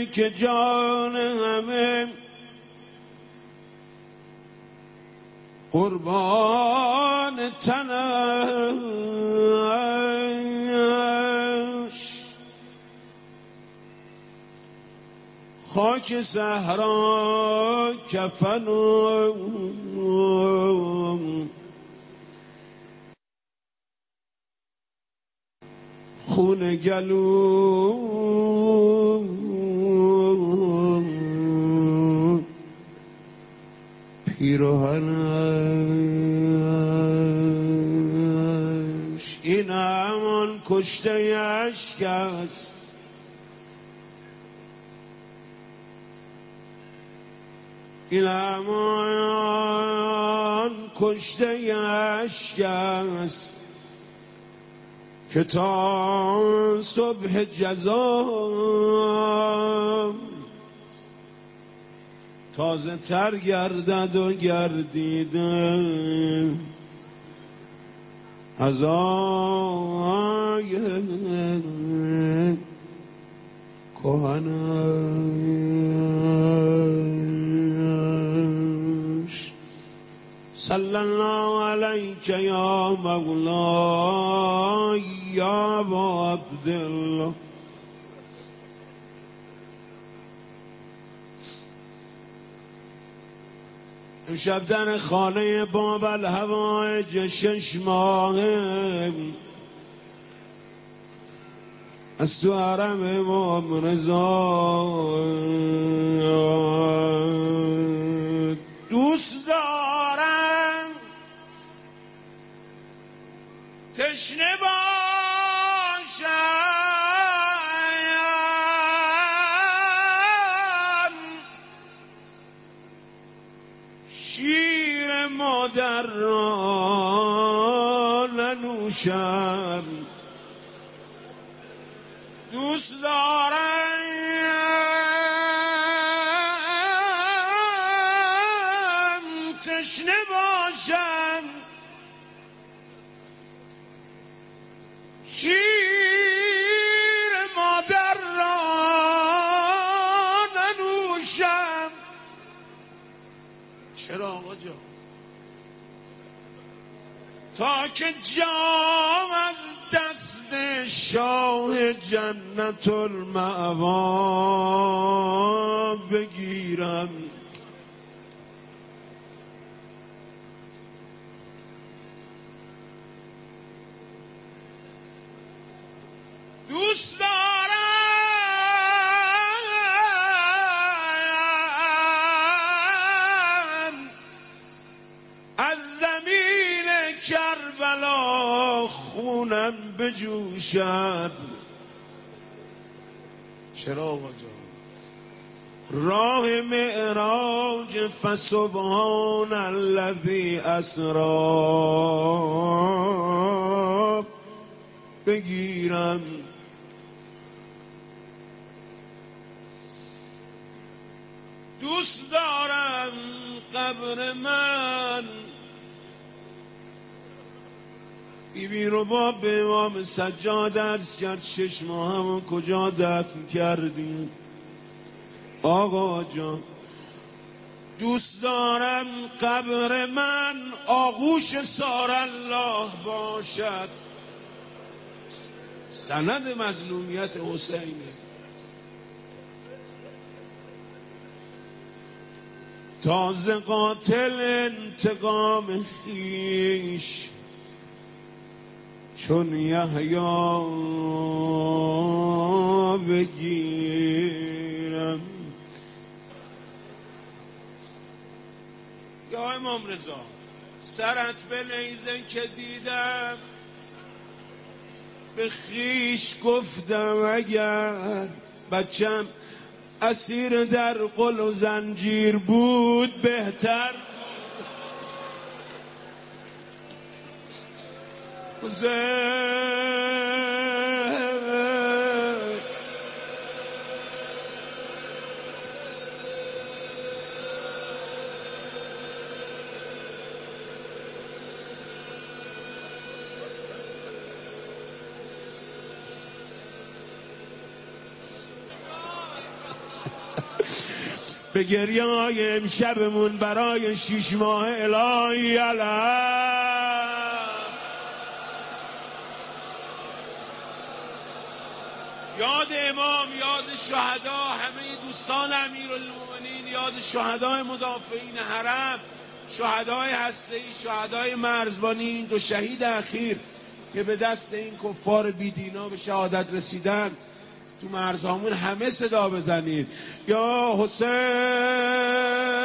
که جان همه قربان تنش، خاک صحرا کفن و خون گلو پیراهنش. این همان کشته اشک است، این همان کشته اشک است که تا صبح جزا تازه تر گردد و گردیده از آی کهنش. صلی الله علیک یا مولای یا ابا عبدالله. امشب در خانه باب الحوائج 6 ماهه از تو حرم امام رضا دوست دارم تشنه باشم شیر مادر را ننوشم. دوست دارم تشنه باشم شیر مادر را ننوشم. چرا آقا جان؟ تا که جام از دست شاه جنت المأوا بگیرم. دوست دارم از زمین کربلا خونم بجوشد. چرا آقا جان؟ راه معراج فسبحان الذی اسری بگیرم. دوست دارم قبر من بیبی رو با به امام سجاد عرض کرد 6 ماه همون کجا دفن کردیم آقا جان؟ دوست دارم قبر من آغوش سارالله باشد. سند مظلومیت حسینه. تازه قاتل انتقام خیش چون یحیی بگیرم. یا امام رضا سرت به نیزه که دیدم به خیش گفتم اگر بچم اسیر در قل و زنجیر بود بهتر. به گریه‌های امشبمون برای 6 ماه الهی علم. یاد امام، یاد شهدا، همه دوستان امیرالمومنین، یاد شهدای مدافعین حرم، شهدای هسته‌ای، شهدای مرزبانی، این 2 شهید اخیر که به دست این کفار بیدینا به شهادت رسیدن. تو مرزهامون همه صدا بزنید یا حسین.